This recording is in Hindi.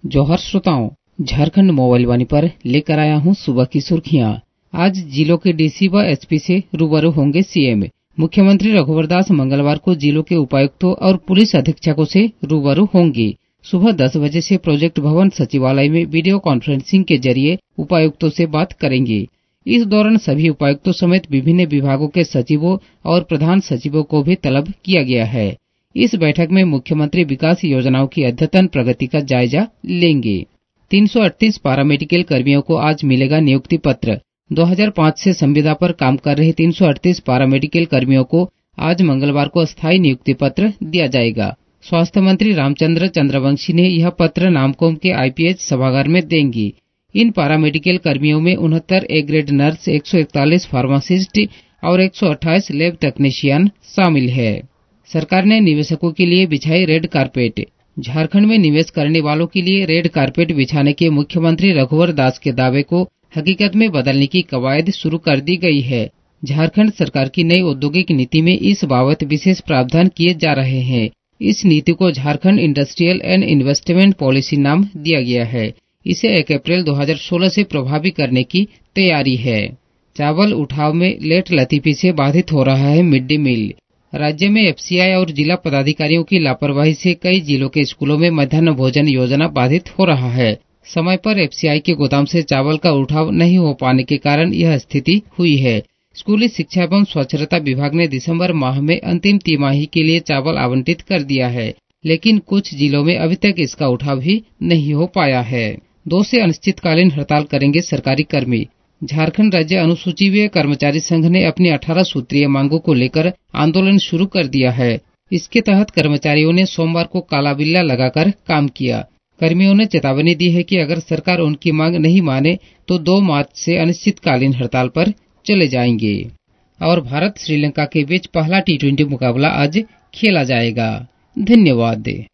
जौहर श्रोताओं, झारखंड मोबाइल वाणी पर लेकर आया हूं सुबह की सुर्खियां। आज जिलों के डीसी व एसपी से रूबरू होंगे सीएम। मुख्यमंत्री रघुवर दास मंगलवार को जिलों के उपायुक्तों और पुलिस अधीक्षकों से रूबरू होंगे। सुबह 10 बजे से प्रोजेक्ट भवन सचिवालय में वीडियो कॉन्फ्रेंसिंग के जरिए उपायुक्तों से बात करेंगे। इस दौरान सभी उपायुक्तों समेत विभिन्न विभागों के सचिवों और प्रधान सचिवों को भी तलब किया गया है। इस बैठक में मुख्यमंत्री विकास योजनाओं की अद्यतन प्रगति का जायजा लेंगे। 338 पारामेडिकल कर्मियों को आज मिलेगा नियुक्ति पत्र। 2005 से संविदा पर काम कर रहे 338 पारामेडिकल कर्मियों को आज मंगलवार को स्थायी नियुक्ति पत्र दिया जाएगा। स्वास्थ्य मंत्री रामचंद्र चंद्रवंशी ने यह पत्र नामकोम के आईपीएच सभागार में देंगी। इन पारामेडिकल कर्मियों में 69 ए ग्रेड नर्स, 141 फार्मासिस्ट और 128 लैब टेक्नीशियन शामिल है। सरकार ने निवेशकों के लिए बिछाई रेड कारपेट। झारखंड में निवेश करने वालों के लिए रेड कारपेट बिछाने के मुख्यमंत्री रघुवर दास के दावे को हकीकत में बदलने की कवायद शुरू कर दी गई है। झारखंड सरकार की नई औद्योगिक नीति में इस बाबत विशेष प्रावधान किए जा रहे हैं। इस नीति को Jharkhand industrial and investment policy नाम दिया गया है। इसे 1 अप्रैल 2016 से प्रभावी करने की तैयारी है। चावल उठाव में लेट लतीफी से बाधित हो रहा है मिड डे मील। राज्य में एफसीआई और जिला पदाधिकारियों की लापरवाही से कई जिलों के स्कूलों में मध्याह्न भोजन योजना बाधित हो रहा है। समय पर एफसीआई के गोदाम से चावल का उठाव नहीं हो पाने के कारण यह स्थिति हुई है। स्कूली शिक्षा एवं स्वच्छता विभाग ने दिसंबर माह में अंतिम तिमाही के लिए चावल आवंटित कर दिया है, लेकिन कुछ जिलों में अभी तक इसका उठाव भी नहीं हो पाया है। 2 से अनिश्चितकालीन हड़ताल करेंगे सरकारी कर्मी। झारखंड राज्य अनुसूचित कर्मचारी संघ ने अपनी 18 सूत्रीय मांगों को लेकर आंदोलन शुरू कर दिया है। इसके तहत कर्मचारियों ने सोमवार को काला बिल्ला लगाकर काम किया। कर्मियों ने चेतावनी दी है कि अगर सरकार उनकी मांग नहीं माने तो 2 मार्च से अनिश्चितकालीन हड़ताल पर चले जाएंगे। और भारत श्रीलंका के बीच पहला T20 मुकाबला आज खेला जाएगा। धन्यवाद।